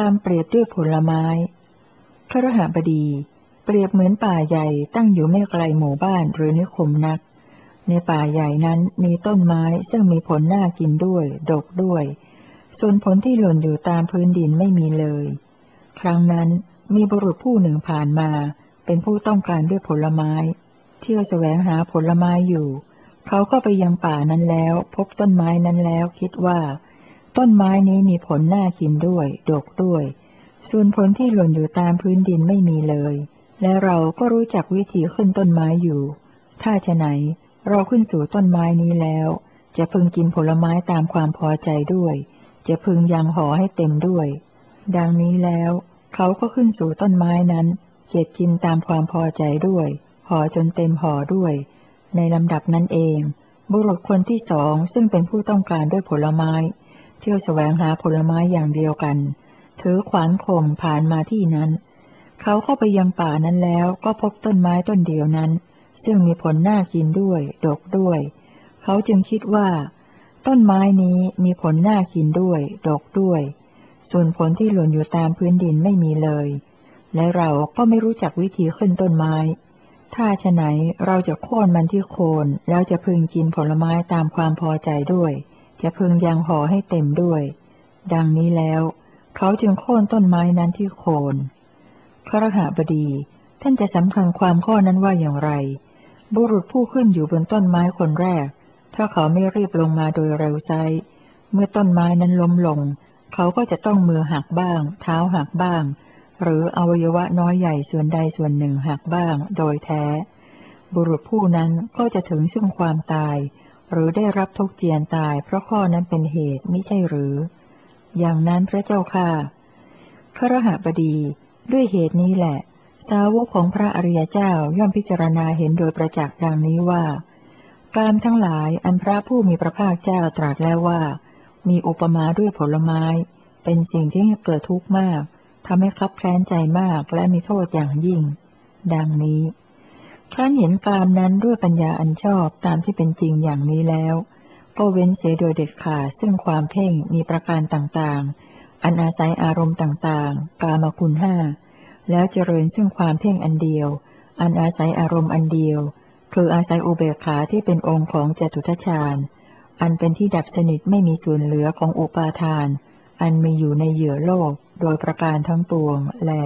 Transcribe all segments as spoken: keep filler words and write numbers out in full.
ามเปรียบด้วยผลไม้คฤหบดีเปรียบเหมือนป่าใหญ่ตั้งอยู่ไม่ไกลหมู่บ้านหรือนิคมนักในป่าใหญ่นั้นมีต้นไม้ซึ่งมีผลน่ากินด้วยดกด้วยส่วนผลที่หล่นอยู่ตามพื้นดินไม่มีเลยครั้งนั้นมีบุรุษผู้หนึ่งผ่านมาเป็นผู้ต้องการด้วยผลไม้เที่ยวแสวงหาผลไม้อยู่เขาก็ไปยังป่านั้นแล้วพบต้นไม้นั้นแล้วคิดว่าต้นไม้นี้มีผลน่ากินด้วยดกด้วยส่วนผลที่หล่นอยู่ตามพื้นดินไม่มีเลยและเราก็รู้จักวิธีขึ้นต้นไม้อยู่ถ้าฉะไหนเราขึ้นสู่ต้นไม้นี้แล้วจะพึงกินผลไม้ตามความพอใจด้วยจะพึงยังห่อให้เต็มด้วยดังนี้แล้วเขาก็ขึ้นสู่ต้นไม้นั้นเก็บกินตามความพอใจด้วยห่อจนเต็มห่อด้วยในลำดับนั้นเองบุรุษคนที่สองซึ่งเป็นผู้ต้องการด้วยผลไม้เที่ยวแสวงหาผลไม้อย่างเดียวกันถือขวานข่มผ่านมาที่นั้นเขาเข้าไปยังป่านั้นแล้วก็พบต้นไม้ต้นเดียวนั้นซึ่งมีผลน่ากินด้วยดกด้วยเขาจึงคิดว่าต้นไม้นี้มีผลน่ากินด้วยดกด้วยส่วนผลที่หล่นอยู่ตามพื้นดินไม่มีเลยและเราก็ไม่รู้จักวิธีขึ้นต้นไม้ถ้าฉะไหนเราจะโค่นมันที่โคนแล้วจะพึงกินผลไม้ตามความพอใจด้วยจะพึงยังห่อให้เต็มด้วยดังนี้แล้วเขาจึงโค่นต้นไม้นั้นที่โคนคฤหบดีท่านจะสำคัญความข้อนั้นว่าอย่างไรบุรุษผู้ขึ้นอยู่บนต้นไม้คนแรกถ้าเขาไม่รีบลงมาโดยเร็วไซเมื่อต้นไม้นั้นล้มลงเขาก็จะต้องมือหักบ้างเท้าหักบ้างหรืออวัยวะน้อยใหญ่ส่วนใดส่วนหนึ่งหักบ้างโดยแท้บุรุษผู้นั้นก็จะถึงซึ่งความตายหรือได้รับทุกข์เจียนตายเพราะข้อนั้นเป็นเหตุมิใช่หรืออย่างนั้นพระเจ้าข้าคฤหบดีด้วยเหตุนี้แหละสาวกของพระอริยเจ้าย่อมพิจารณาเห็นโดยประจักษ์ดังนี้ว่ากามทั้งหลายอันพระผู้มีพระภาคเจ้าตรัสแล้วว่ามีอุปมาด้วยผลไม้เป็นสิ่งที่เกิดทุกข์มากทำให้คับแค้นใจมากและมีโทษอย่างยิ่งดังนี้ครั้นเห็นกามนั้นด้วยปัญญาอันชอบตามที่เป็นจริงอย่างนี้แล้วก็เว้นเสียโดยเด็ดขาดซึ่งความเพ่งมีประการต่างๆอันอาศัยอารมณ์ต่างๆกามคุณห้าแล้วเจริญซึ่งความเพ่งอันเดียวอันอาศัยอารมณ์อันเดียวคืออาศัยอุเบกขาที่เป็นองค์ของจตุทัชฌานอันเป็นที่ดับสนิทไม่มีส่วนเหลือของอุปาทานอันมีอยู่ในเหยื่อโลกโดยประการทั้งปวงแล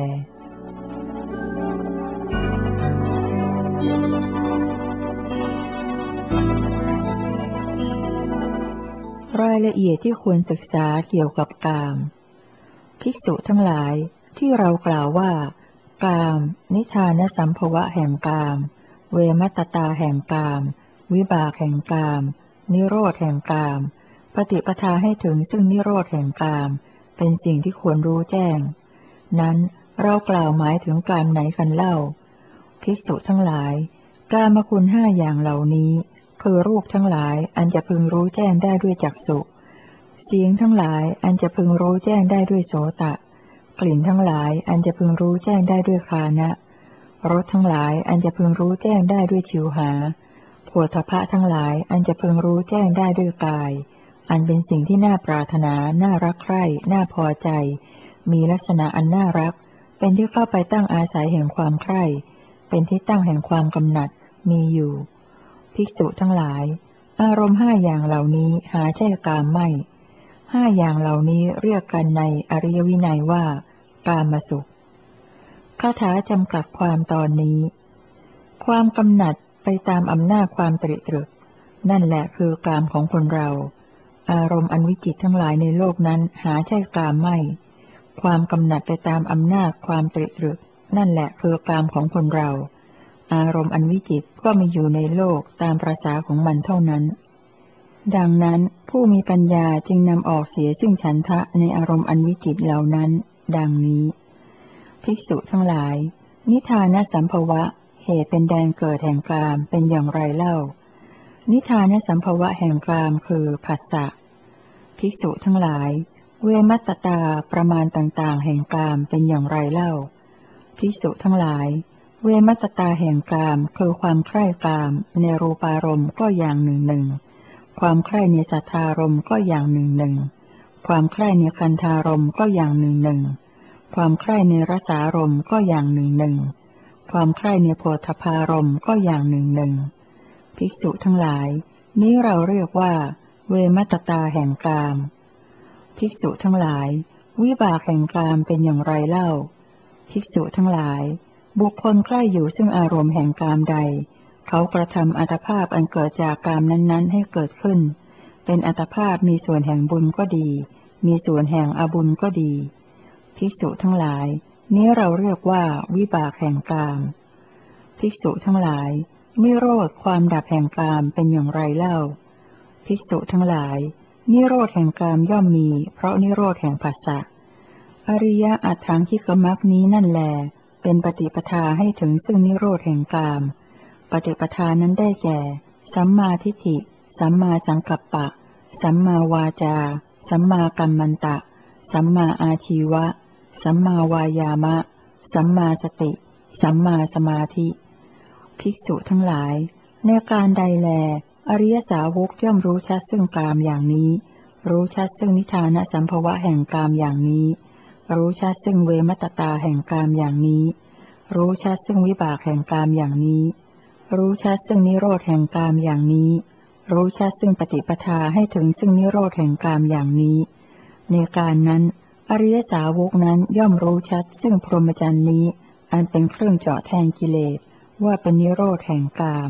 รายละเอียดที่ควรศึกษาเกี่ยวกับกามภิกษุทั้งหลายที่เรากล่าวว่ากามนิทานสัมภวะแห่งกามเวมัตตตาแห่งกามวิบากแห่งกามนิโรธแห่งกามปฏิปทาให้ถึงซึ่งนิโรธแห่งกามเป็นสิ่งที่ควรรู้แจ้งนั้นเรากล่าวหมายถึงกามไหนกันเล่าภิกษุทั้งหลายกามคุณห้าอย่างเหล่านี้คือรูปทั้งหลายอันจะพึงรู้แจ้งได้ด้วยจักษุเสียงทั้งหลายอันจะพึงรู้แจ้งได้ด้วยโสตะกลิ่นทั้งหลายอันจะพึงรู้แจ้งได้ด้วยฆานะรสทั้งหลายอันจะพึงรู้แจ้งได้ด้วยชิวหาโผฏฐัพพะทั้งหลายอันจะพึงรู้แจ้งได้ด้วยกายอันเป็นสิ่งที่น่าปรารถนาน่ารักใคร่น่าพอใจมีลักษณะอันน่ารักเป็นที่เข้าไปตั้งอาศัยแห่งความใคร่เป็นที่ตั้งแห่งความกำหนัดมีอยู่ภิกษุทั้งหลายอารมณ์ห้าอย่างเหล่านี้หาใช่กามไม่ห้าอย่างเหล่านี้เรียกกันในอริยวินัยว่ากามสุขคาถาจำกัดความตอนนี้ความกำหนัดไปตามอำนาจความตริตรึกนั่นแหละคือกามของคนเราอารมณ์อันวิจิตรทั้งหลายในโลกนั้นหาใช่กามไม่ความกำหนัดไปตามอำนาจความตริตรึกนั่นแหละคือกามของคนเราอารมณ์อันวิจิตรก็มีอยู่ในโลกตามประสาของมันเท่านั้นดังนั้นผู้มีปัญญาจึงนำออกเสียซึ่งฉันทะในอารมณ์อันวิจิตรเหล่านั้นดังนี้ภิกษุทั้งหลายนิทานสัมภวะเหตุเป็นแดนเกิดแห่งกามเป็นอย่างไรเล่านิทานสัมภวะแห่งกามคือผัสสะภิกษุทั้งหลายเวมัตตตาประมาณต่างๆแห่งกามเป็นอย่างไรเล่าภิกษุทั้งหลายเวมัตตตาแห่งกามคือความใคร่กามในรูปารมณ์ก็อย่างหนึ่งหนึ่งความใคร่ในสัทธารมณ์ก็อย่างหนึ่งหนึ่งความใคร่ในคันธารมณ์ก็อย่างหนึ่งหนึ่งความใคร่ในรสารมณ์ก็อย่างหนึ่งหนึ่งความใคร่ในโพธพารมณ์ก็อย่างหนึ่งหนึ่งภิกษุทั้งหลายนี้เราเรียกว่าเวมัตตาแห่งกามภิกษุทั้งหลายวิบากแห่งกามเป็นอย่างไรเล่าภิกษุทั้งหลายบุคคลใคร่อยู่ซึ่งอารมณ์แห่งกามใดเขากระทำอัตภาพอันเกิดจากกามนั้นๆให้เกิดขึ้นเป็นอัตภาพมีส่วนแห่งบุญก็ดีมีส่วนแห่งอบุญก็ดีภิกษุทั้งหลายนี้เราเรียกว่าวิบากแห่งกามภิกษุทั้งหลายนิโรธความดับแห่งกามเป็นอย่างไรเล่าภิกษุทั้งหลายนิโรธแห่งกามย่อมมีเพราะนิโรธแห่งผัสสะอริยอัตถังคิกมักนี้นั่นแลเป็นปฏิปทาให้ถึงซึ่งนิโรธแห่งกามปฏิปทานั้นได้แก่สัมมาทิฏฐิสัมมาสังกัปปะสัมมาวาจาสัมมากัมมันตะสัมมาอาชีวะสัมมาวายามะสัมมาสติสัมมาสมาธิภิกษุทั้งหลายในการใดแลอริยสาวกย่อมรู้ชัดซึ่งกามอย่างนี้รู้ชัดซึ่งนิทานสัมภวะแห่งกามอย่างนี้รู้ชัดซึ่งเวมัตตาแห่งกามอย่างนี้รู้ชัดซึ่งวิบากแห่งกามอย่างนี้รู้ชัดซึ่งนิโรธแห่งกามอย่างนี้รู้ชัดซึ่งปฏิปทาให้ถึงซึ่งนิโรธแห่งกามอย่างนี้ในการนั้นอริยสาวกนั้นย่อมรู้ชัดซึ่งพรหมจรรย์นี้อันเป็นเครื่องเจาะแทงกิเลสว่าเป็นนิโรธแห่งกาม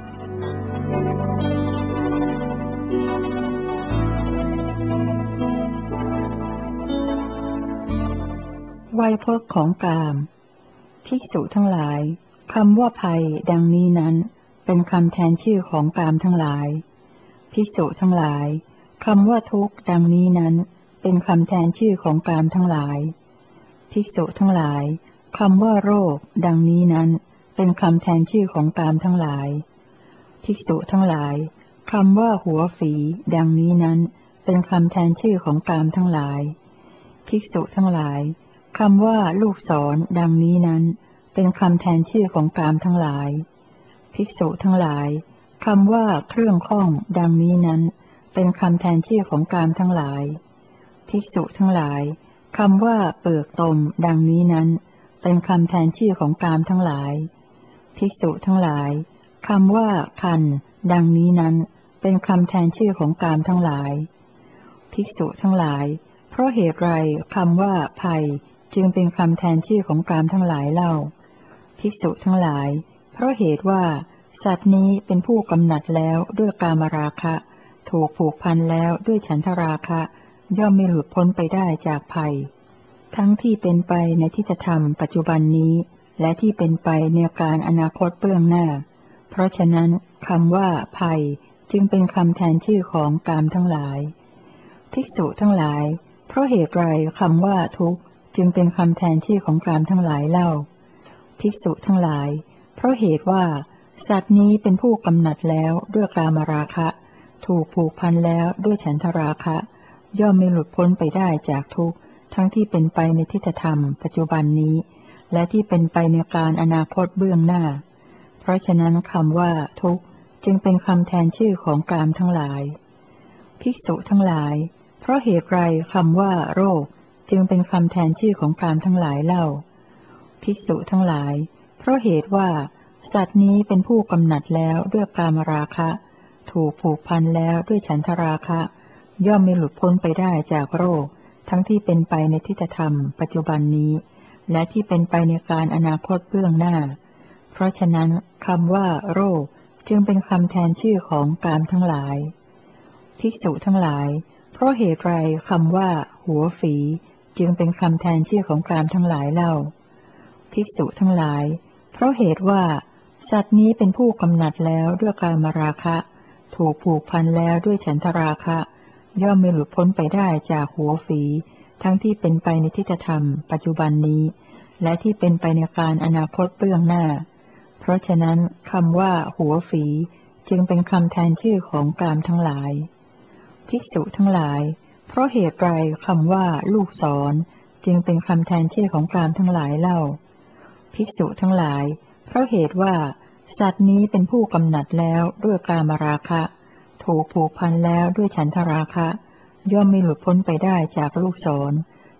ไวยพจน์ของกามภิกษุทั้งหลายคำว่าภัยดังนี้นั้นเป็นคำแทนชื่อของกามทั้งหลายภิกษุทั้งหลายคำว่าทุกข์ดังนี้นั้นเป็นคำแทนชื่อของกามทั้งหลายภิกษุทั้งหลายคำว่าโรคดังนี้นั้นเป็นคำแทนชื่อของกามทั้งหลายภิกษุทั้งหลายคำว่าหัวฝีดังนี้นั้นเป็นคำแทนชื่อของกามทั้งหลายภิกษุทั้งหลายคำว่าลูกศรดังนี้นั้นเป็นคำแทนชื่อของกามทั้งหลายภิกษุทั้งหลายคำว่าเครื่องข้องดังนี้นั้นเป็นคำแทนชื่อของกามทั้งหลายภิกษุทั้งหลายคำว่าเปลือกตมดังนี้นั้นเป็นคำแทนชื่อของกามทั้งหลายภิกษุทั้งหลายคำว่าคันดังนี้นั้นเป็นคำแทนชื่อของกามทั้งหลายภิกษุทั้งหลายเพราะเหตุไรคำว่าภัยจึงเป็นคำแทนชื่อของกามทั้งหลายเล่าภิกษุทั้งหลายเพราะเหตุว่าสัตว์นี้เป็นผู้กำหนัดแล้วด้วยกามราคะถูกผูกพันแล้วด้วยฉันทราคะย่อมไม่หลุดพ้นไปได้จากภัยทั้งที่เป็นไปในทิฏฐธรรมปัจจุบันนี้และที่เป็นไปในการอนาคตเบื้องหน้าเพราะฉะนั้นคำว่าภัยจึงเป็นคำแทนชื่อของกามทั้งหลายภิกษุทั้งหลายเพราะเหตุไรคำว่าทุกข์จึงเป็นคำแทนชื่อของกามทั้งหลายเล่าภิกษุทั้งหลายเพราะเหตุว่าสัตว์นี้เป็นผู้กำหนัดแล้วด้วยกามราคะถูกผูกพันแล้วด้วยฉันทราคะย่อมไม่หลุดพ้นไปได้จากทุกข์ทั้งที่เป็นไปในทิฏฐธรรมปัจจุบันนี้และที่เป็นไปในการอนาคตเบื้องหน้าเพราะฉะนั้นคำว่าทุกข์จึงเป็นคำแทนชื่อของกามทั้งหลายภิกษุทั้งหลายเพราะเหตุไรคำว่าโรคจึงเป็นคำแทนชื่อของกามทั้งหลายเล่าภิกษุทั้งหลายเพราะเหตุว่าสัตว์นี้เป็นผู้กำหนัดแล้วด้วยกามราคะถูกผูกพันแล้วด้วยฉันทราคะย่อมไม่หลุดพ้นไปได้จากโรคทั้งที่เป็นไปในทิฏฐธรรมปัจจุบันนี้และที่เป็นไปในการอนาคตเบื้องหน้าเพราะฉะนั้นคำว่าโรคจึงเป็นคำแทนชื่อของกามทั้งหลายภิกษุทั้งหลายเพราะเหตุไรคำว่าหัวฝีจึงเป็นคำแทนชื่อของกามทั้งหลายเล่าภิกษุทั้งหลายเพราะเหตุว่าสัตว์นี้เป็นผู้กำหนัดแล้วด้วยกามราคะถูกผูกพันแล้วด้วยฉันทราคะย่อมไม่หลุดพ้นไปได้จากหัวฝีทั้งที่เป็นไปในทิฏฐธรรมปัจจุบันนี้และที่เป็นไปในการอนาคตเบื้องหน้าเพราะฉะนั้นคำว่าหัวฝีจึงเป็นคำแทนชื่อของกามทั้งหลายภิกษุทั้งหลายเพราะเหตุไรคำว่าลูกศรจึงเป็นคำแทนชื่อของกามทั้งหลายเล่าภิกษุทั้งหลายเพราะเหตุว่าสัตว์นี้เป็นผู้กำหนัดแล้วด้วยกามราคะถูกผูกพันแล้วด้วยฉันทราคะย่อมไม่หลุดพ้นไปได้จากลูกศร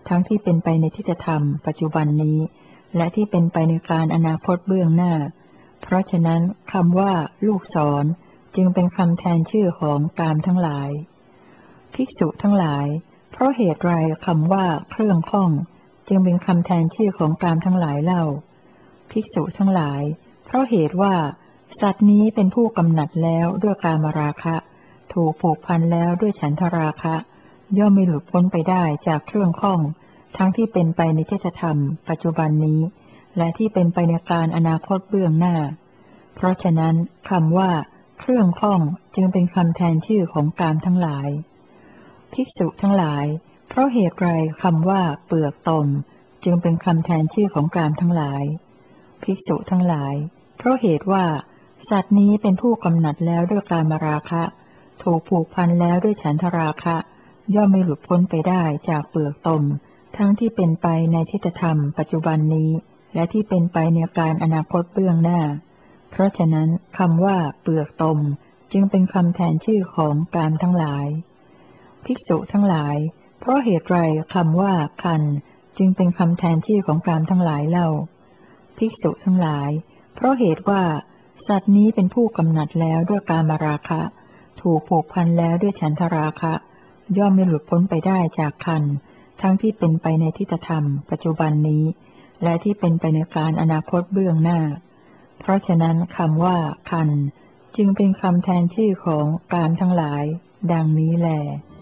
ทั้งที่เป็นไปในทิฏฐธรรมปัจจุบันนี้และที่เป็นไปในการอนาคตเบื้องหน้าเพราะฉะนั้นคำว่าลูกศรจึงเป็นคำแทนชื่อของกามทั้งหลายภิกษุทั้งหลายเพราะเหตุไรคำว่าเครื่องข้องจึงเป็นคำแทนชื่อของกามทั้งหลายเล่าภิกษุทั้งหลายเพราะเหตุว่าสัตว์นี้เป็นผู้กำหนัดแล้วด้วยกามราคะถูกผูกพันแล้วด้วยฉันทราคะย่อมไม่หลุดพ้นไปได้จากเครื่องข้องทั้งที่เป็นไปในทิฏฐธรรมปัจจุบันนี้และที่เป็นไปในการอนาคตเบื้องหน้าเพราะฉะนั้นคำว่าเครื่องข้องจึงเป็นคำแทนชื่อของกามทั้งหลายภิกษุทั้งหลายเพราะเหตุไรคำว่าเปลือกตมจึงเป็นคำแทนชื่อของกามทั้งหลายภิกษุทั้งหลายเพราะเหตุว่าสัตว์นี้เป็นผู้กำหนัดแล้วด้วยกามราคะถูกผูกพันแล้วด้วยฉันทราคะย่อมไม่หลุดพ้นไปได้จากเปลือกตมทั้งที่เป็นไปในทิฏฐธรรมปัจจุบันนี้และที่เป็นไปในการอนาคตเบื้องหน้าเพราะฉะนั้นคำว่าเปลือกตมจึงเป็นคำแทนชื่อของกามทั้งหลายภิกษุทั้งหลายเพราะเหตุไรคำว่าคันจึงเป็นคำแทนชื่อของกามทั้งหลายเล่าภิกษุทั้งหลายเพราะเหตุว่าสัตว์นี้เป็นผู้กำหนัดแล้วด้วยกามราคะถูกผูกพันแล้วด้วยฉันทราคะย่อมไม่หลุดพ้นไปได้จากคันทั้งที่เป็นไปในทิฏฐธรรมปัจจุบันนี้และที่เป็นไปในการอนาคตเบื้องหน้าเพราะฉะนั้นคำว่าคันจึงเป็นคำแทนชื่อของกามทั้งหลายดังนี้แล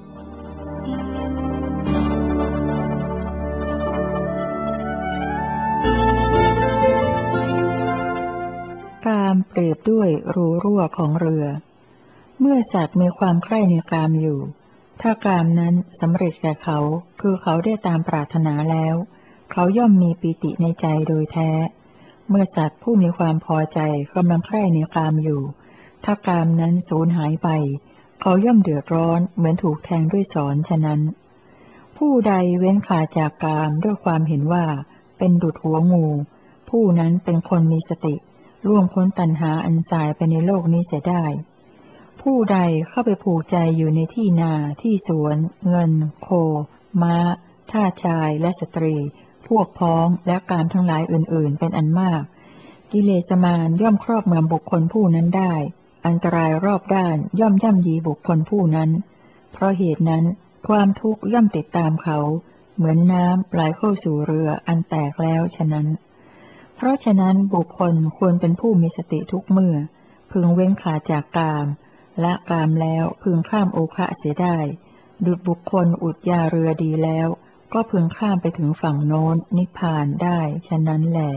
กามเปรียบด้วยรูรั่วของเรือเมื่อสัตว์มีความใคร่ในกามอยู่ถ้ากามนั้นสำเร็จแก่เขาคือเขาได้ตามปรารถนาแล้วเขาย่อมมีปิติในใจโดยแท้เมื่อสัตว์ผู้มีความพอใจกำลังใคร่ในกามอยู่ถ้ากามนั้นสูญหายไปเขาย่อมเดือดร้อนเหมือนถูกแทงด้วยศรฉะนั้นผู้ใดเว้นขาดจากกามด้วยความเห็นว่าเป็นดุจหัวงูผู้นั้นเป็นคนมีสติล่วงพ้นตัณหาอันสายไปในโลกนี้เสียได้ผู้ใดเข้าไปผูกใจอยู่ในที่นาที่สวนเงินโคม้าทาสชายและสตรีพวกพ้องและการทั้งหลายอื่นๆเป็นอันมากกิเลสมารย่อมครอบงำบุคคลผู้นั้นได้อันตรายรอบด้านย่อมย่ำยีบุคคลผู้นั้นเพราะเหตุนั้นความทุกข์ย่อมติดตามเขาเหมือนน้ำไหลเข้าสู่เรืออันแตกแล้วฉะนั้นเพราะฉะนั้นบุคคลควรเป็นผู้มีสติทุกเมื่อพึงเว้นขาดจากกามละกามแล้วพึงข้ามโอคะเสียได้ดุจบุคคลอุดยาเรือดีแล้วก็พึงข้ามไปถึงฝั่งโน้นนิพพานได้ฉะนั้นแหละ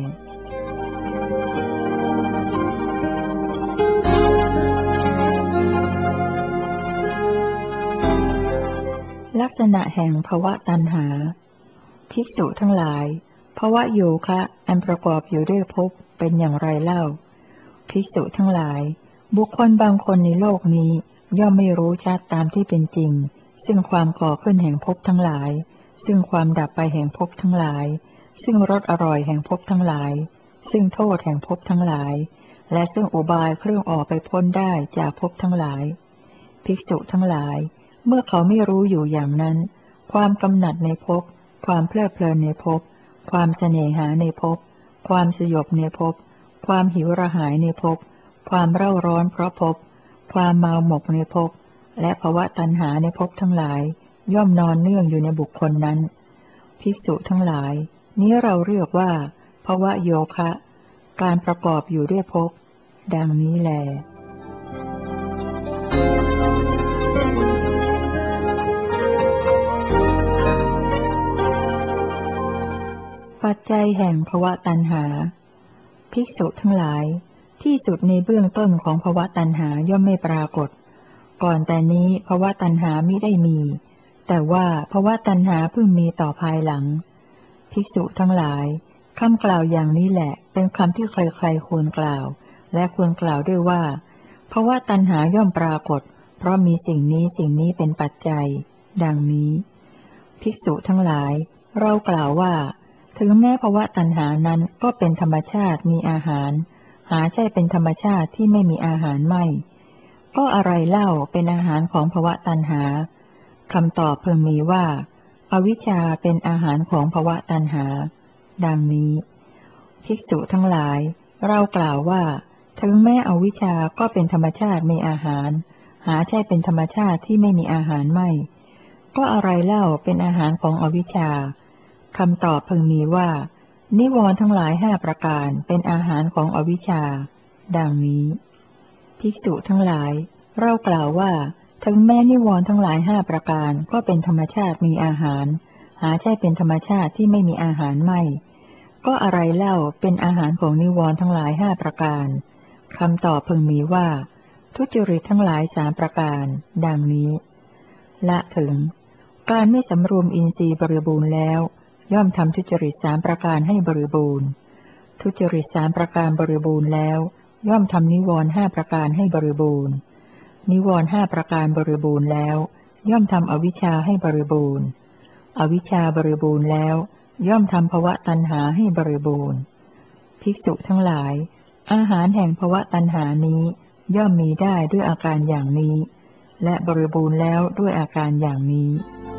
ลักษณะแห่งภวตัณหาภิกษุทั้งหลายภวโยคะอันประกอบอยู่ด้วยภพเป็นอย่างไรเล่าภิกษุทั้งหลายบุคคลบางคนในโลกนี้ย่อมไม่รู้ชัดตามที่เป็นจริงซึ่งความก่อขึ้นแห่งภพทั้งหลายซึ่งความดับไปแห่งภพทั้งหลายซึ่งรสอร่อยแห่งภพทั้งหลายซึ่งโทษแห่งภพทั้งหลายและซึ่งอุบายเครื่องออกไปพ้นได้จากภพทั้งหลายภิกษุทั้งหลายเมื่อเขาไม่รู้อยู่อย่างนั้นความกำหนัดในภพความเพลิดเพลินในภพความเสน่หาในภพความสยบในภพความหิวกระหายในภพความเร่าร้อนเพราะภพความเมาหมกในภพและภวตัณหาในภพทั้งหลายย่อมนอนเนื่องอยู่ในบุคคลนั้นภิกษุทั้งหลายนี้เราเรียกว่าภวโยคะการประกอบอยู่ด้วยภพดังนี้แลปัจจัยแห่งภวตัณหาภิกษุทั้งหลายที่สุดในเบื้องต้นของภวตัณหาย่อมไม่ปรากฏก่อนแต่นี้ภวตัณหามิได้มีแต่ว่าภวตัณหาเพิ่งมีต่อภายหลังภิกษุทั้งหลายคำกล่าวอย่างนี้แหละเป็นคำที่ใครๆควรกล่าวและควรกล่าวด้วยว่าภวตัณหาย่อมปรากฏเพราะมีสิ่งนี้สิ่งนี้เป็นปัจจัยดังนี้ภิกษุทั้งหลายเรากล่าวว่าถึงแม้ภวตัณหานั้นก็เป็นธรรมชาติมีอาหารหาใช่เป็นธรรมชาติที่ไม่มีอาหารไม่ก็อะไรเล่าเป็นอาหารของภวตัณหาคำตอบเพิ่งมีว่าอวิชชาเป็นอาหารของภวตัณหาดังนี้ภิกษุทั้งหลายเรากล่าวว่าถึงแม้อวิชชาก็เป็นธรรมชาติมีอาหารหาใช่เป็นธรรมชาติที่ไม่มีอาหารไม่ก็อะไรเล่าเป็นอาหารของอวิชชาคำตอบพึงมีว่านิวรณ์ทั้งหลายห้าประการเป็นอาหารของอวิชชาดังนี้ภิกษุทั้งหลายเรากล่าวว่าถึงแม้นิวรณ์ทั้งหลายห้าประการก็เป็นธรรมชาติมีอาหารหาใช่เป็นธรรมชาติที่ไม่มีอาหารไม่ก็อะไรเล่าเป็นอาหารของนิวรณ์ทั้งหลายห้าประการคำตอบพึงมีว่าทุจริตทั้งหลายสามประการดังนี้ละถึงการไม่สำรวมอินทรีย์บริบูรณ์แล้วย่อมทำทุจริตสามประการให้บริบูรณ์ทุจริตสามประการบริบูรณ์แล้วย่อมทำนิวรณ์ห้าประการให้บริบูรณ์นิวรณ์ห้าประการบริบูรณ์แล้วย่อมทำอวิชชาให้บริบูรณ์อวิชชาบริบูรณ์แล้วย่อมทำภวตัณหาให้บริบูรณ์ภิกษุทั้งหลายอาหารแห่งภวตัณหานี้ย่อมมีได้ด้วยอาการอย่างนี้และบริบูรณ์แล้วด้วยอาการอย่างนี้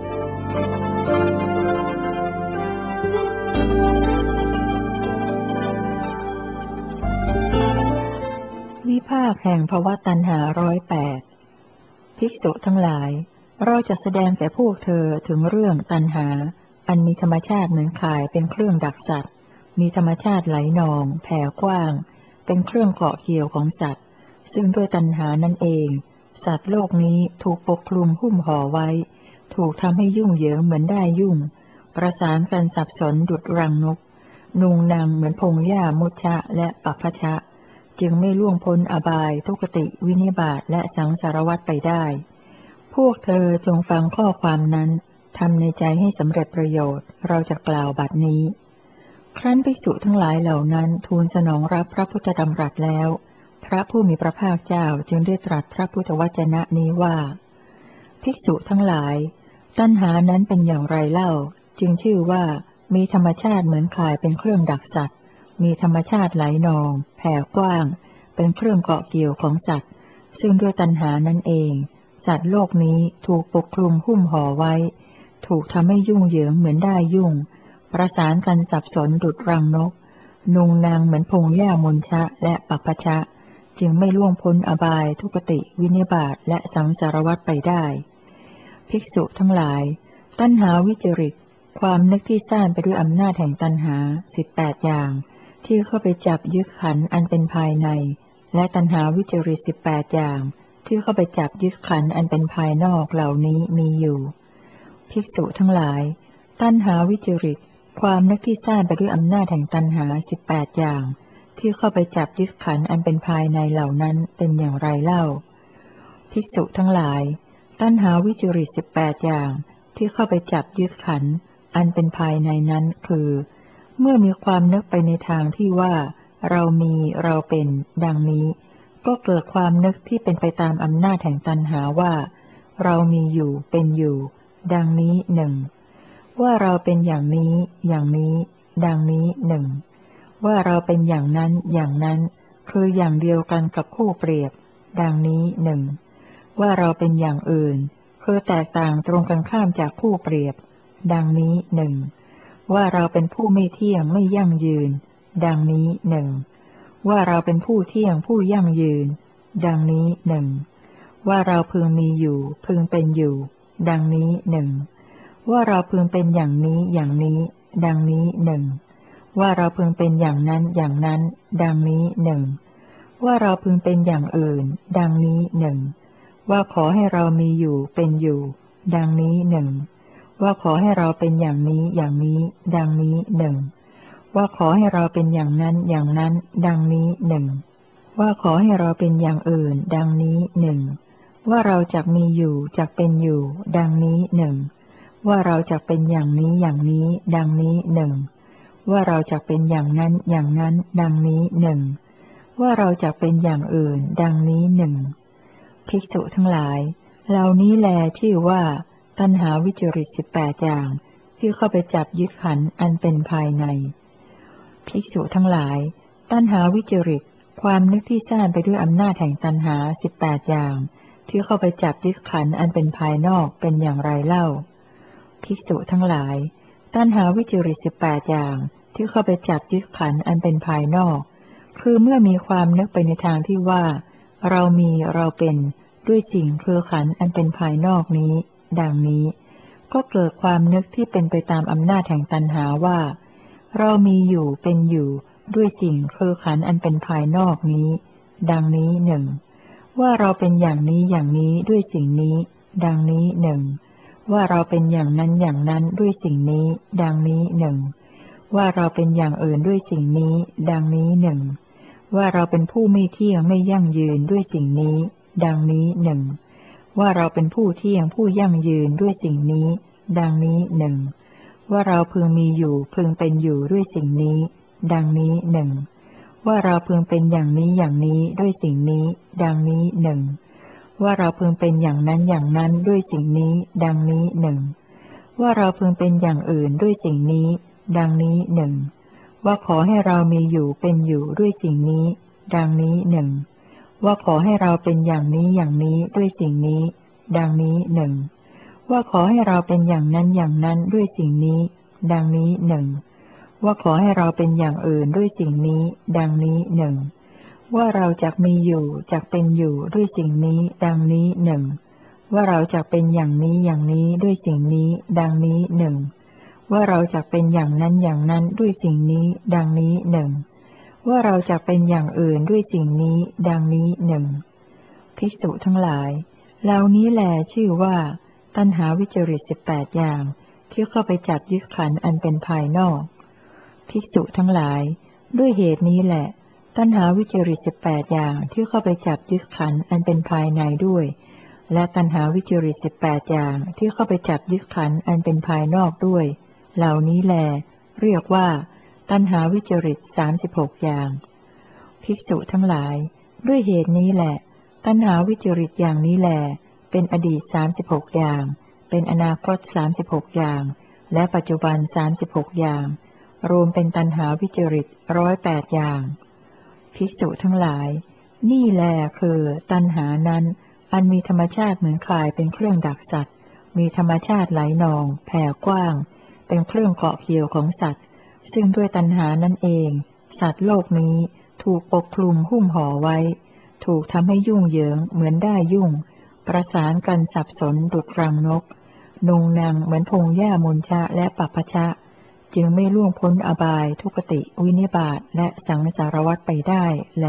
วิภาคแห่งภวตัณหาร้อยแปดภิกษุทั้งหลายเราจะแสดงแก่พวกเธอถึงเรื่องตัณหาอันมีธรรมชาติเหมือนข่ายเป็นเครื่องดักสัตว์มีธรรมชาติไหลนองแผ่กว้างเป็นเครื่องเกาะเกี่ยวของสัตว์ซึ่งด้วยตัณหานั่นเองสัตว์โลกนี้ถูกปกคลุมหุ้มห่อไว้ถูกทำให้ยุ่งเหยิงเหมือนได้ยุ่งประสานกันสับสนดุจรังนกนุงนางเหมือนพงหญ้ามุชะและปัพพชะจึงไม่ล่วงพ้นอบายทุกติวินิบาตและสังสารวัฏไปได้พวกเธอจงฟังข้อความนั้นทำในใจให้สำเร็จประโยชน์เราจะกล่าวบัดนี้ครั้นภิกษุทั้งหลายเหล่านั้นทูลสนองรับพระพุทธดำรัสแล้วพระผู้มีพระภาคเจ้าจึงได้ตรัสพระพุทธวจนะนี้ว่าภิกษุทั้งหลายตัณหานั้นเป็นอย่างไรเล่าจึงชื่อว่ามีธรรมชาติเหมือนข่ายเป็นเครื่องดักสัตว์มีธรรมชาติไหลนองแผ่กว้างเป็นเครื่องเกาะเกี่ยวของสัตว์ซึ่งด้วยตัณหานั่นเองสัตว์โลกนี้ถูกปกคลุมหุ้มห่อไว้ถูกทำให้ยุ่งเหยิงเหมือนได้ยุ่งประสานกันสับสนดุจรังนกนุงนางเหมือนพงหญ้ามนชะและปัพพชะจึงไม่ล่วงพ้นอบายทุกติวินิบาตและสังสารวัฏไปได้ภิกษุทั้งหลายตัณหาวิจริตความนึกที่ซ่านไปด้วยอำนาจแห่งตัณหาสิบแปดอย่างที่เข้าไปจับยึดขันธ์อันเป็นภายในและตัณหาวิจริตสิบแปดอย่างที่เข้าไปจับยึดขันธ์อันเป็นภายนอกเหล่านี้มีอยู่ภิกษุทั้งหลายตัณหาวิจริตความนึกที่ซ่านไปด้วยอำนาจแห่งตัณหาสิบแปดอย่างที่เข้าไปจับยึดขันธ์อันเป็นภายในเหล่านั้นเป็นอย่างไรเล่าภิกษุทั้งหลายตัณหาวิจริตสิบแปดอย่างที่เข้าไปจับยึดขันธ์อันเป็นภายในนั้นคือเมื่อมีความนึกไปในทางที่ว่าเรามีเราเป็นดังนี้ก็เกิดความนึกที่เป็นไปตามอำนาจแห่งตัณหาว่าเรามีอยู่เป็นอยู่ดังนี้หนึ่งว่าเราเป็นอย่างนี้อย่างนี้ดังนี้หนึ่งว่าเราเป็นอย่างนั้นอย่างนั้นคืออย่างเดียวกันกับคู่เปรียบดังนี้หนึ่งว่าเราเป็นอย่างอื่นคือแตกต่างตรงกันข้ามจากคู่เปรียบดังนี้หนึ่งว่าเราเป็นผู้ไม่เที่ยงไม่ยั่งยืนดังนี้หนึ่งว่าเราเป็นผู้เที่ยงผู้ยั่งยืนดังนี้หนึ่งว่าเราพึงมีอยู่พึงเป็นอยู่ดังนี้หนึ่งว่าเราพึงเป็นอย่างนี้อย่างนี้ดังนี้หนึ่งว่าเราพึงเป็นอย่างนั้นอย่างนั้นดังนี้หนึ่งว่าเราพึงเป็นอย่างอื่นดังนี้หนึ่งว่าขอให้เรามีอยู่เป็นอยู่ดังนี้หนึ่งว่าขอให้เราเป็นอย่างนี้อย่างนี้ดังนี้หนึ่งว่าขอให้เราเป็นอย่างนั้นอย่างนั้นดังนี้หนึ่งว่าขอให้เราเป็นอย่างอื่นดังนี้หนึ่งว่าเราจักมีอยู่จักเป็นอยู่ดังนี้หนึ่งว่าเราจักเป็นอย่างนี้อย่างนี้ดังนี้หนึ่งว่าเราจักเป็นอย่างนั้นอย่างนั้นดังนี้หนึ่งว่าเราจักเป็นอย่างอื่นดังนี้หนึ่งภิกษุทั้งหลายเหล่านี้แลชื่อว่าตัณหาวิจริตสิบแปดอย่างที่เข้าไปจับยึดขันธ์อันเป็นภายในภิกษุทั้งหลายตัณหาวิจริตความนึกที่ซ่านไปด้วยอำนาจแห่งตัณหาสิบแปดอย่างที่เข้าไปจับยึดขันธ์อันเป็นภายนอกเป็นอย่างไรเล่าภิกษุทั้งหลายตัณหาวิจิริตสิบแปดอย่างที่เข้าไปจับยึดขันธ์อันเป็นภายนอกคือเมื่อมีความนึกไปในทางที่ว่าเรามีเราเป็นด้วยสิ่งคือขันธ์อันเป็นภายนอกนี้ดังนี้ก็เกิดความนึกที่เป็นไปตามอำนาจแห่งตัณหาว่าเรามีอยู่เป็นอยู่ด้วยสิ่งคือขันธ์อันเป็นภายนอกนี้ดังนี้หนึ่งว่าเราเป็นอย่างนี้อย่างนี้ด้วยสิ่งนี้ดังนี้หนึ่งว่าเราเป็นอย่างนั้นอย่างนั้นด้วยสิ่งนี้ดังนี้หนึ่งว่าเราเป็นอย่างอื่นด้วยสิ่งนี้ดังนี้หนึ่งว่าเราเป็นผู้ไม่เที่ยงไม่ยั่งยืนด้วยสิ่งนี้ดังนี้หนึ่งว่าเราเป็นผู้เที่ยงผู้ยั่งยืนด้วยสิ่งนี้ดังนี้หนึ่งว่าเราพึงมีอยู่พึงเป็นอยู่ด้วยสิ่งนี้ดังนี้หนึ่งว่าเราพึงเป็นอย่างนี้อย่างนี้ด้วยสิ่งนี้ดังนี้หนึ่งว่าเราพึงเป็นอย่างนั้นอย่างนั้นด้วยสิ่งนี้ดังนี้หนึ่งว่าเราพึงเป็นอย่างอื่นด้วยสิ่งนี้ดังนี้หนึ่งว่าขอให้เรามีอยู่เป็นอยู่ด้วยสิ่งนี้ดังนี้หนึ่งว่าขอให้เราเป็นอย่างนี้อย่างนี้ด้วยสิ่งนี้ดังนี้หนึ่งว่าขอให้เราเป็นอย่างนั้นอย่างนั้นด้วยสิ่งนี้ดังนี้หนึ่งว่าขอให้เราเป็นอย่างอื่นด้วยสิ่งนี้ดังนี้หนึ่งว่าเราจักมีอยู่จักเป็นอยู่ด้วยสิ่งนี้ดังนี้หนึ่งว่าเราจักเป็นอย่างนี้อย่างนี้ด้วยสิ่งนี้ดังนี้หนึ่งว่าเราจักเป็นอย่างนั้นอย่างนั้นด้วยสิ่งนี้ดังนี้หนึ่งว่าเราจักเป็นอย่างอื่นด้วยสิ่งนี้ดังนี้หนึ่งภิกษุทั้งหลายเหล่านี้แลชื่อว่าตัณหาวิจิริตสิบแปดอย่างที่เข้าไปจับยึดขันธ์อันเป็นภายนอกภิกษุทั้งหลายด้วยเหตุนี้แหละตัณหาวิจิริตสิบแปดอย่างที่เข้าไปจับยึดขันธ์อันเป็นภายในด้วยและตัณหาวิจิริตสิบแปดอย่างที่เข้าไปจับยึดขันธ์อันเป็นภายนอกด้วยเหล่านี้แลเรียกว่าตัณหาวิจิริตสามสิบหกอย่างภิกษุทั้งหลายด้วยเหตุนี้แหละตัณหาวิจิริตอย่างนี้แลเป็นอดีตสามสิบหกอย่างเป็นอนาคตสามสิบหกอย่างและปัจจุบันสามสิบหกอย่างรวมเป็นตัณหาวิจิริตร้อยแปดอย่างภิกษุทั้งหลายนี่แลคือตัณหานั้นอันมีธรรมชาติเหมือนข่ายเป็นเครื่องดักสัตว์มีธรรมชาติไหลนองแผ่กว้างเป็นเครื่องเกาะเกี่ยวของสัตว์ซึ่งด้วยตัณหานั่นเองสัตว์โลกนี้ถูกปกคลุมหุ้มห่อไว้ถูกทำให้ยุ่งเหยิงเหมือนได้ยุ่งประสานกันสับสนดุจรังนกนุงนางเหมือนพงหญ้ามุนชะและปัปปชะจึงไม่ล่วงพ้นอบายทุกติวินิบาตและสังสารวัฏไปได้แล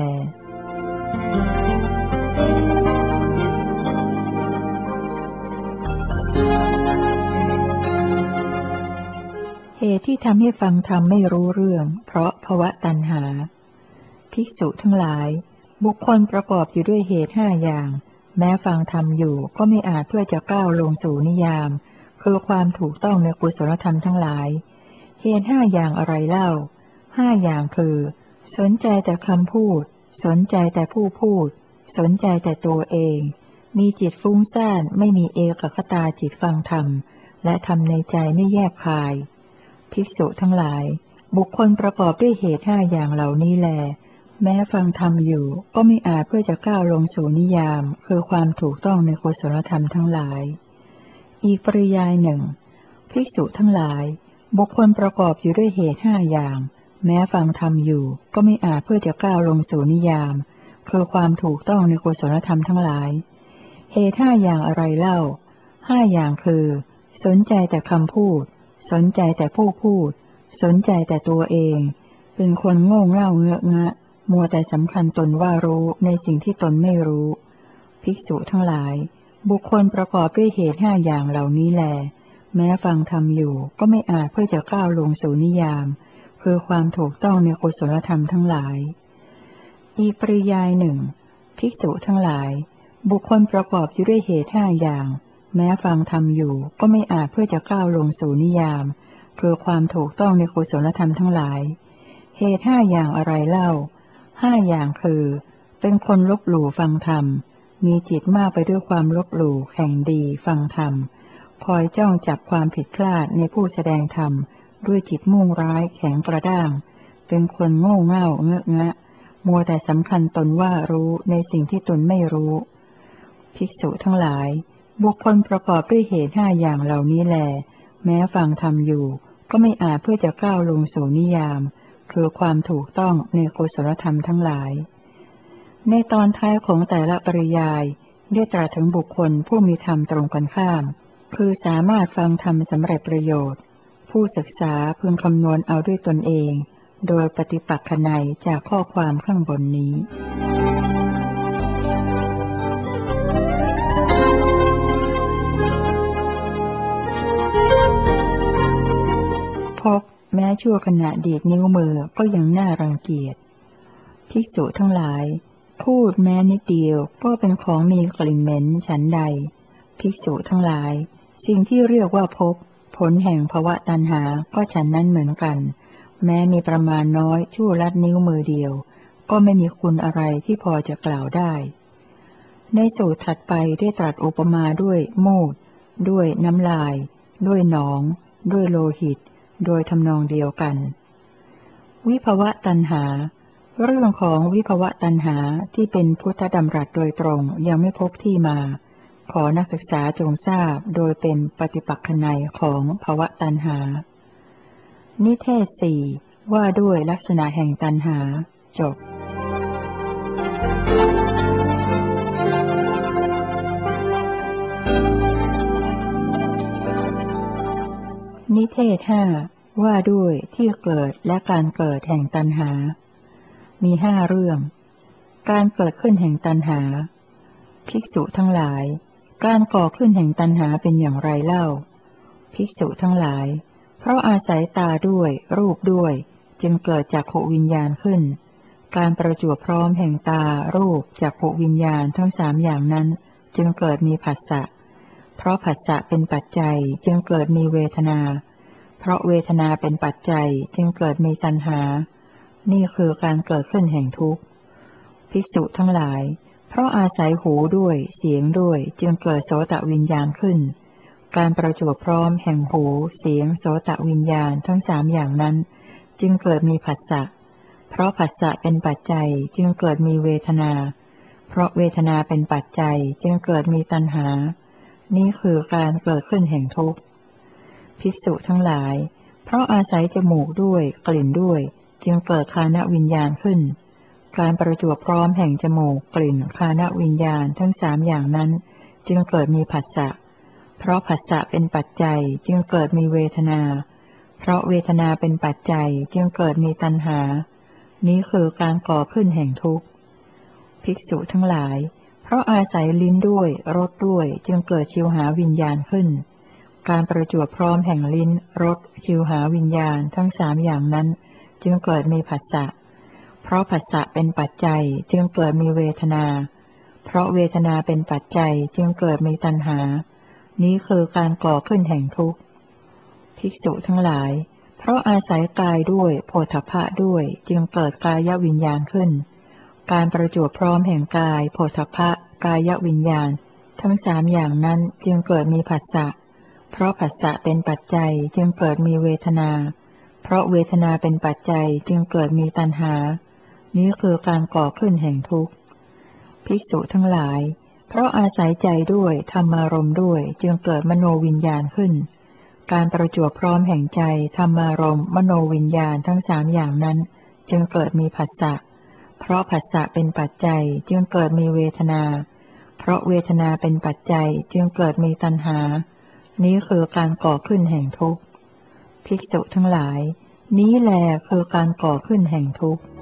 เหตุที่ทำให้ฟังธรรมไม่รู้เรื่องเพราะภวตัณหาภิกษุทั้งหลายบุคคลประกอบอยู่ด้วยเหตุห้าอย่างแม้ฟังธรรมอยู่ก็ไม่อาจเพื่อจะก้าวลงสู่นิยามคือความถูกต้องในกุศลธรรมทั้งหลายเหตุห้าอย่างอะไรเล่าห้าอย่างคือสนใจแต่คำพูดสนใจแต่ผู้พูดสนใจแต่ตัวเองมีจิตฟุ้งซ่านไม่มีเอกคตาจิตฟังธรรมและทำในใจไม่แยบคายภิกษุทั้งหลายบุคคลประกอบด้วยเหตุห้าอย่างเหล่านี้แลแม้ฟังธรรมอยู่ก็ไม่อาจเพื่อจะก้าวลงสู่นิยามคือความถูกต้องในกุศลธรรมทั้งหลายอีกปริยายหนึ่งภิกษุทั้งหลายบุคคลประกอบอยู่ด้วยเหตุห้าอย่างแม้ฟังธรรมอยู่ก็ไม่อาจเพื่อจะก้าวลงสู่นิยามคือความถูกต้องในกุศลธรรมทั้งหลายเหตุห้าอย่างอะไรเล่าห้าอย่างคือสนใจแต่คำพูดสนใจแต่ผู้พูดสนใจแต่ตัวเองเป็นคนโง่เง่าเงอะงะมัวแต่สำคัญตนว่ารู้ในสิ่งที่ตนไม่รู้ภิกษุทั้งหลายบุคคลประกอบด้วยเหตุห้าอย่างเหล่านี้แลแม้ฟังธรรมอยู่ก็ไม่อาจเพื่อจะก้าวลงสู่นิยามคือความถูกต้องในกุศลธรรมทั้งหลายอีกปริยายหนึ่งภิกษุทั้งหลายบุคคลประกอบอยู่ด้วยเหตุห้าอย่างแม้ฟังธรรมอยู่ก็ไม่อาจเพื่อจะก้าวลงสู่นิยามคือความถูกต้องในกุศลธรรมทั้งหลายเหตุห้าอย่างอะไรเล่าห้าอย่างคือเป็นคนลบหลู่ฟังธรรมมีจิตมากไปด้วยความลบหลู่แข่งดีฟังธรรมคอยจ้องจับความผิดพลาดในผู้แสดงธรรมด้วยจิตมุ่งร้ายแข็งกระด้างเป็นคนโง่เง่าเงอะงะมัวแต่สำคัญตนว่ารู้ในสิ่งที่ตนไม่รู้ภิกษุทั้งหลายบุคคลประกอบด้วยเหตุห้าอย่างเหล่านี้แลแม้ฟังธรรมอยู่ก็ไม่อาจเพื่อจะก้าวลงสู่นิยามคือความถูกต้องในกุศลธรรมทั้งหลายในตอนท้ายของแต่ละปริยายได้ตรัสถึงบุคคลผู้มีธรรมตรงกันข้ามคือสามารถฟังธรรมสำเร็จประโยชน์ผู้ศึกษาพึงคำนวณเอาด้วยตนเองโดยปฏิปักษ์นัยจากข้อความข้างบนนี้พบแม้ชั่วขณะดีดนิ้วมือก็ยังน่ารังเกียจภิกษุทั้งหลายพูดแม้นิดเดียวก็เป็นของมีกลิ่นเหม็นฉันใดภิกษุทั้งหลายสิ่งที่เรียกว่าพบผลแห่งภวตัณหาก็ฉันนั้นเหมือนกันแม้มีประมาณน้อยชั่วลัดนิ้วมือเดียวก็ไม่มีคุณอะไรที่พอจะกล่าวได้ในสูตรถัดไปได้ตรัสอุปมาด้วยมูดด้วยน้ำลายด้วยหนองด้วยโลหิตโดยทำนองเดียวกันวิภวตัณหาเรื่องของวิภวตัณหาที่เป็นพุทธดำรัสโดยตรงยังไม่พบที่มาขอนักศึกษาจงทราบโดยเป็นปฏิปักษ์นัยของภวตัณหานิเทศสี่ว่าด้วยลักษณะแห่งตัณหาจบนิเทศห้าว่าด้วยที่เกิดและการเกิดแห่งตัณหามีห้าเรื่องการเกิดขึ้นแห่งตัณหาภิกษุทั้งหลายการก่อขึ้นแห่งตัณหาเป็นอย่างไรเล่าภิกษุทั้งหลายเพราะอาศัยตาด้วยรูปด้วยจึงเกิดจักขุวิญญาณขึ้นการประจวบพร้อมแห่งตารูปจักขุวิญญาณทั้งสามอย่างนั้นจึงเกิดมีผัสสะเพราะผัสสะเป็นปัจจัยจึงเกิดมีเวทนาเพราะเวทนาเป็นปัจจัยจึงเกิดมีตัณหานี่คือการเกิดขึ้นแห่งทุกข์ภิกษุทั้งหลายเพราะอาศัยหูด้วยเสียงด้วยจึงเกิดโสตวิญญาณขึ้นการประจวบพร้อมแห่งหูเสียงโสตวิญญาณทั้งสามอย่างนั้นจึงเกิดมีผัสสะเพราะผัสสะเป็นปัจจัยจึงเกิดมีเวทนาเพราะเวทนาเป็นปัจจัยจึงเกิดมีตัณหานี่คือการเกิดขึ้นแห่งทุกข์ภิกษุทั้งหลายเพราะอาศัยจมูกด้วยกลิ่นด้วยจึงเกิดฆานวิญญาณขึ้นการประจวบพร้อมแห่งจมูกกลิ่นฆานวิญญาณทั้งสามอย่างนั้นจึงเกิดมีผัสสะเพราะผัสสะเป็นปัจจัยจึงเกิดมีเวทนาเพราะเวทนาเป็นปัจจัยจึงเกิดมีตัณหานี้คือการก่อขึ้นแห่งทุกข์ภิกษุทั้งหลายเพราะอาศัยลิ้นด้วยรสด้วยจึงเกิดชิวหาวิญญาณขึ้นการประจวบพร้อมแห่งลิ้นรสชิวหาวิญญาณทั้งสามอย่างนั้นจึงเกิดมีผัสสะเพราะผัสสะเป็นปัจจัยจึงเกิดมีเวทนาเพราะเวทนาเป็นปัจจัยจึงเกิดมีตัณหานี้คือการก่อขึ้นแห่งทุกข์ภิกษุทั้งหลายเพราะอาศัยกายด้วยโผฏฐัพพะด้วยจึงเกิดกายวิญญาณขึ้นการประจวบพร้อมแห่งกายโผฏฐัพพะกายวิญญาณทั้งสามอย่างนั้นจึงเกิดมีผัสสะเพราะผัสสะเป็นปัจจัยจึงเกิดมีเวทนาเพราะเวทนาเป็นปัจจัยจึงเกิดมีตัณหานี้คือการก่อขึ้นแห่งทุกข์ภิกษุทั้งหลายเพราะอาศัยใจด้วยธรรมารมณ์ด้วยจึงเกิดมโนวิญญาณขึ้นการประจวบพร้อมแห่งใจธรรมารมณ์มโนวิญญาณทั้งสามอย่างนั้นจึงเกิดมีผัสสะเพราะผัสสะเป็นปัจจัยจึงเกิดมีเวทนาเพราะเวทนาเป็นปัจจัยจึงเกิดมีตัณหานี้คือการก่อขึ้นแห่งทุกข์ภิกษุทั้งหลายนี้แลคือการก่อขึ้นแห่งทุกข์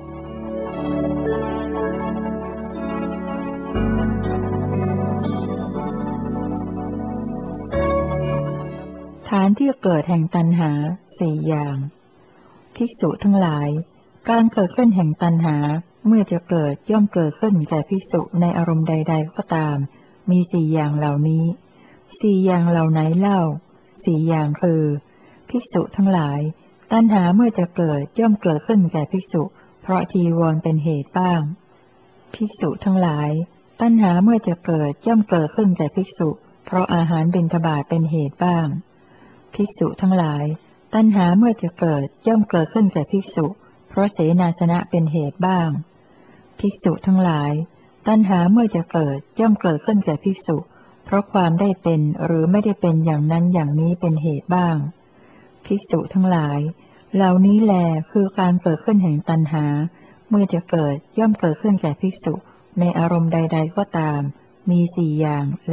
ฐานที่เกิดแห่งตัณหาสี่อย่างภิกษุทั้งหลายการเกิดขึ้นแห่งตัณหาเมื่อจะเกิดย่อมเกิดขึ้นแก่ภิกษุในอารมณ์ใดๆก็ตามมีสี่อย่างเหล่านี้สี่อย่างเหล่าไหนเล่าสี่อย่างคือภิกษุทั้งหลายตัณหาเมื่อจะเกิดย่อมเกิดขึ้นแก่ภิกษุเพราะจีวรเป็นเหตุบ้างภิกษุทั้งหลายตัณหาเมื่อจะเกิดย่อมเกิดขึ้นแก่ภิกษุเพราะอาหารบิณฑบาตเป็นเหตุบ้างภิกษุทั้งหลายตัณหาเมื่อจะเกิดย่อมเกิดขึ้นแก่ภิกษุเพราะเสนาสนะเป็นเหตุบ้างภิกษุทั้งหลายตัณหาเมื่อจะเกิดย่อมเกิดขึ้นแก่ภิกษุเพราะความได้เป็นหรือไม่ได้เป็นอย่างนั้นอย่างนี้เป็นเหตุบ้างภิกษุทั้งหลายเหล่านี้แลคือการเกิดขึ้นแห่งตัณหาเมื่อจะเกิดย่อมเกิดขึ้นแก่ภิกษุในอารมณ์ใดๆก็ตามมีสี่อย่างแล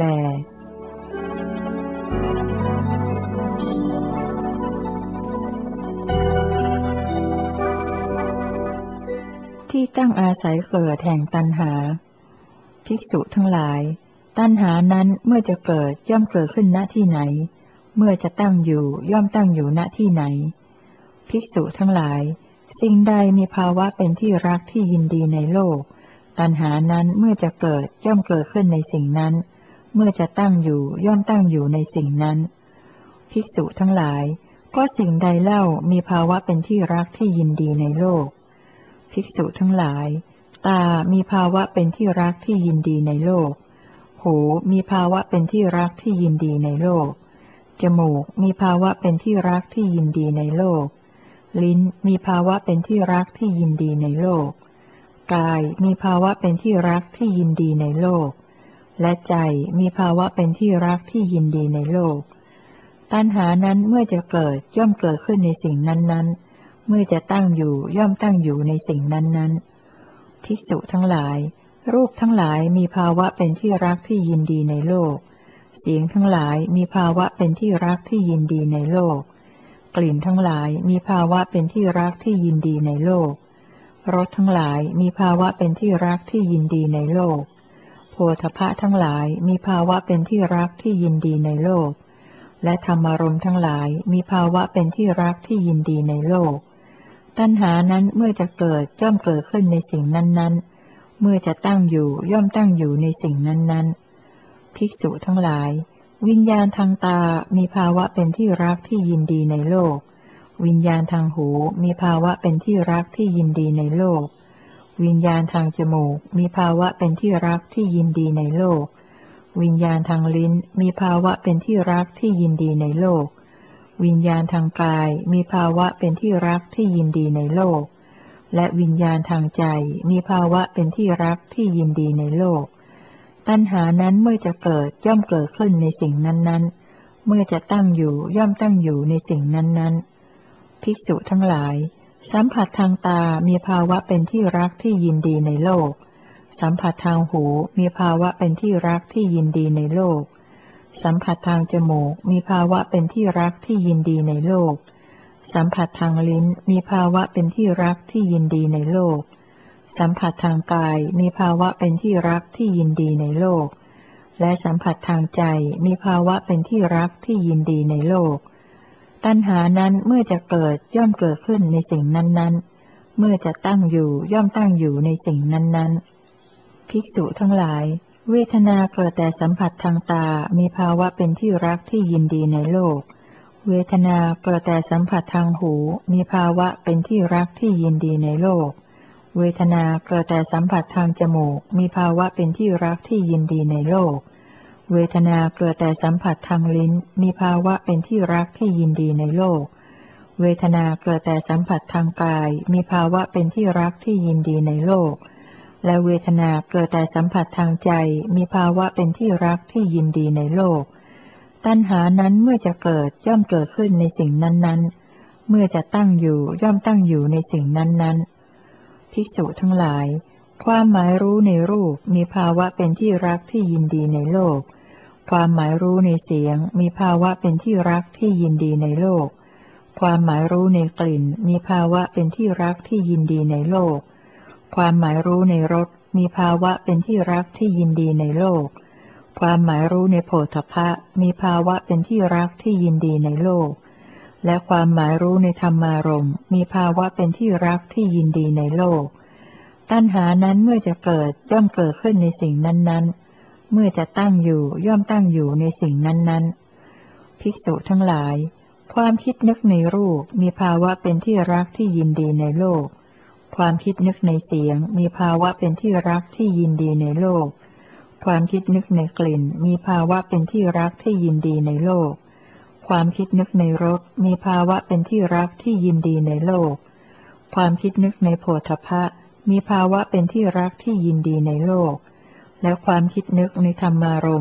ที่ตั้งอาศัยเกิดแห่งตัณหาภิกษุทั้งหลายตัณหานั้นเมื่อจะเกิดย่อมเกิดขึ้นณที่ไหนเมื่อจะตั้งอยู่ย่อมตั้งอยู่ณที่ไหนภิกษุทั้งหลายสิ่งใดมีภาวะเป็นที่รักที่ยินดีในโลกตัณหานั้นเมื่อจะเกิดย่อมเกิดขึ้นในสิ่งนั้นเมื่อจะตั้งอยู่ย่อมตั้งอยู่ในสิ่งนั้นภิกษุทั้งหลายก็สิ่งใดเล่ามีภาวะเป็นที่รักที่ยินดีในโลกภิกษุทั้งหลายตามีภาวะเป็นที่รักที่ยินดีในโลกหูมีภาวะเป็นที่รักที่ยินดีในโลกจมูกมีภาวะเป็นที่รักที่ยินดีในโลกลิ้นมีภาวะเป็นที่รักที่ยินดีในโลกกายมีภาวะเป็นที่รักที่ยินดีในโลกและใจมีภาวะเป็นที่รักที่ยินดีในโลกตัณหานั้นเมื่อจะเกิดย่อมเกิดขึ้นในสิ่งนั้นๆเมื่อจะตั้งอยู่ย่อมตั้งอยู่ในสิ่งนั้นๆภิกษุทั้งหลายรูปทั้งหลายมีภาวะเป็นที่รักที่ยินดีในโลกเสียงทั้งหลายมีภาวะเป็นที่รักที่ยินดีในโลกกลิ่นทั้งหลายมีภาวะเป็นที่รักที่ยินดีในโลกรสทั้งหลายมีภาวะเป็นที่รักที่ยินดีในโลกโผฏฐัพพะทั้งหลายมีภาวะเป็นที่รักที่ยินดีในโลกและธรรมารมณ์ทั้งหลายมีภาวะเป็นที่รักที่ยินดีในโลกตัณหานั้นเมื่อจะเกิดย่อมเกิดขึ้นในสิ่งนั้นๆเมื่อจะตั้งอยู่ย่อมตั้งอยู่ในสิ่งนั้นๆภิกษุทั้งหลายวิญญาณทางตามีภาวะเป็นที่รักที่ยินดีในโลกวิญญาณทางหูมีภาวะเป็นที่รักที่ยินดีในโลกวิญญาณทางจมูกมีภาวะเป็นที่รักที่ยินดีในโลกวิญญาณทางลิ้นมีภาวะเป็นที่รักที่ยินดีในโลกวิญญาณทางกายมีภาวะเป็นที่รักที่ยินดีในโลกและวิญญาณทางใจมีภาวะเป็นที่รักที่ยินดีในโลกตัณหานั้นเมื่อจะเกิดย่อมเกิดขึ้นในสิ่งนั้นๆเมื่อจะตั้งอยู่ย่อมตั้งอยู่ในสิ่งนั้นๆภิกษุทั้งหลายสัมผัสทางตามีภาวะเป็นที่รักที่ยินดีในโลกสัมผัสทางหูมีภาวะเป็นที่รักที่ยินดีในโลกสัมผัสทางจมูกมีภาวะเป็นที่รักที่ยินดีในโลกสัมผัสทางลิ้นมีภาวะเป็นที่รักที่ยินดีในโลกสัมผัสทางกายมีภาวะเป็นที่รักที่ยินดีในโลกและสัมผัสทางใจมีภาวะเป็นที่รักที่ยินดีในโลกตัณหานั้นเมื่อจะเกิดย่อมเกิดขึ้นในสิ่งนั้นๆเมื่อจะตั้งอยู่ย่อมตั้งอยู่ในสิ่งนั้นๆภิกษุทั้งหลายเวทนาเกิดแต่สัมผัสทางตามีภาวะเป็นที่รักที่ยินดีในโลกเวทนาเกิดแต่สัมผัสทางหูมีภาวะเป็นที่รักที่ยินดีในโลกเวทนาเกิดแต่สัมผัสทางจมูกมีภาวะเป็นที่รักที่ยินดีในโลกเวทนาเกิดแต่สัมผัสทางลิ้นมีภาวะเป็นที่รักที่ยินดีในโลกเวทนาเกิดแต่สัมผัสทางกายมีภาวะเป็นที่รักที่ยินดีในโลกและเวทนาเกิดแต่สัมผัสทางใจมีภาวะเป็นที่รักที่ยินดีในโลกตัณหานั้นเมื่อจะเกิดย่อมเกิดขึ้นในสิ่งนั้นๆเมื่อจะตั้งอยู่ย่อมตั้งอยู่ในสิ่งนั้นๆภิกษุทั้งหลายความหมายรู้ในรูปมีภาวะเป็นที่รักที่ยินดีในโลกความหมายรู้ในเสียงมีภาวะเป็นที่รักที่ยินดีในโลกความหมายรู้ในกลิ่นมีภาวะเป็นที่รักที่ยินดีในโลกความหมายรู้ในรสมีภาวะเป็นที่รักที่ยินดีในโลกความหมายรู้ในโผฏฐัพพะมีภาวะเป็นที่รักที่ยินดีในโลกและความหมายรู้ในธรรมารมณ์มีภาวะเป็นที่รักที่ยินดีในโลกตัณหานั้นเมื่อจะเกิดย่อมเกิดขึ้นในสิ่งนั้นๆเมื่อจะตั้งอยู่ย่อมตั้งอยู่ในสิ่งนั้นๆภิกษุทั้งหลายความคิดนึกในรูปมีภาวะเป็นที่รักที่ยินดีในโลกความคิดนึกในเสียงมีภาวะเป็นที่รักที่ยินดีในโลกความคิดนึกในกลิ่นมีภาวะเป็นที่รักที่ยินดีในโลกความคิดนึกในรสมีภาวะเป็นที่รักที่ยินดีในโลกความคิดนึกในโผฏฐัพพะมีภาวะเป็นที่รักที่ยินดีในโลกและความคิดนึกในธรรมารมณ์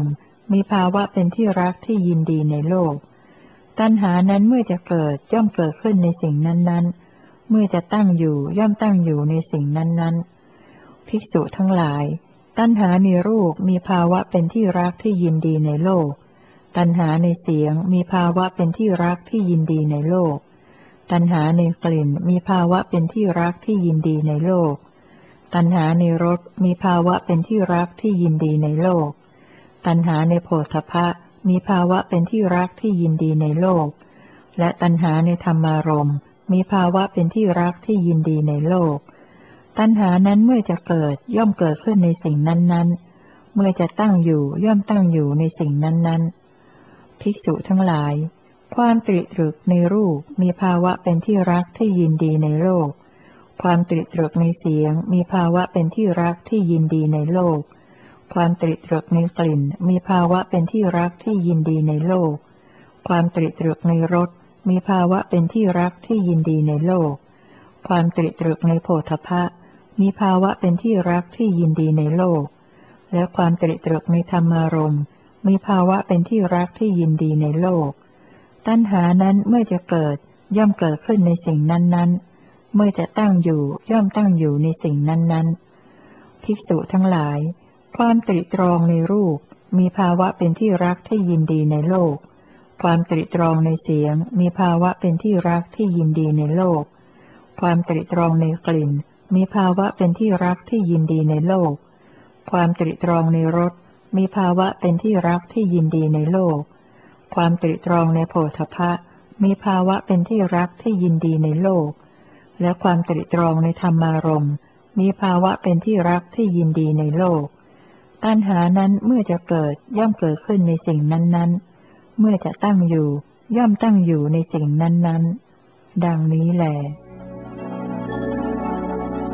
มีภาวะเป็นที่รักที่ยินดีในโลกตัณหานั้นเมื่อจะเกิดย่อมเกิดขึ้นในสิ่งนั้นๆเมื่อจะตั้งอยู่ย่อมตั้งอยู่ในสิ่งนั้นๆภิกษุทั้งหลายตัณหาในรูปมีภาวะเป็นที่รักที่ยินดีในโลกตัณหาในเสียงมีภาวะเป็นที่รักที่ยินดีในโลกตัณหาในกลิ่นมีภาวะเป็นที่รักที่ยินดีในโลกตัณหาในรสมีภาวะเป็นที่รักที่ยินดีในโลกตัณหาในโผฏฐัพพะมีภาวะเป็นที่รักที่ยินดีในโลกและตัณหาในธรรมารมณ์มีภาวะเป็นที่รักที่ยินดีในโลกตัณหานั้นเมื่อจะเกิดย่อมเกิดขึ้นในสิ่งนั้นๆเมื่อจะตั้งอยู่ย่อมตั้งอยู่ในสิ่งนั้นๆภิกษุทั้งหลายความตรึกตรึกในรูปมีภาวะเป็นที่รักที่ยินดีในโลกความตรึกตรึกในเสียงมีภาวะเป็นที่รักที่ยินดีในโลกความตรึกตรึกในกลิ่นมีภาวะเป็นที่รักที่ยินดีในโลกความตรึกตรึกในรสมีภาวะเป็นที่รักที่ยินดีในโลกความตรึกตรึกในโผฏฐัพพะมีภาวะเป็นที่รักที่ยินดีในโลกและความตรึกตรึกในธรรมารมณ์มีภาวะเป็นที่รักที่ยินดีในโลกตัณหานั้นเมื่อจะเกิดย่อมเกิดขึ้นในสิ่งนั้นๆเมื่อจะตั้งอยู่ย่อมตั้งอยู่ในสิ่งนั้นๆภิกษุทั้งหลายความตรึกตรองในรูปมีภาวะเป็นที่รักที่ยินดีในโลกความตรึกตรองในเสียงมีภาวะเป็นที่รักที่ยินดีในโลกความตรึกตรองในกลิ่นมีภาวะเป็นที่รักที่ยินดีในโลกความตรึกตรองในรสมีภาวะเป็นที่รักที่ยินดีในโลกความตรึกตรองในโผฏฐัพพะมีภาวะเป็นที่รักที่ยินดีในโลกและความตรึกตรองในธรรมารมณ์มีภาวะเป็นที่รักที่ยินดีในโลกตัณหานั้นเมื่อจะเกิดย่อมเกิดขึ้นในสิ่งนั้นๆเมื่อจะตั้งอยู่ย่อมตั้งอยู่ในสิ่งนั้นๆดังนี้แล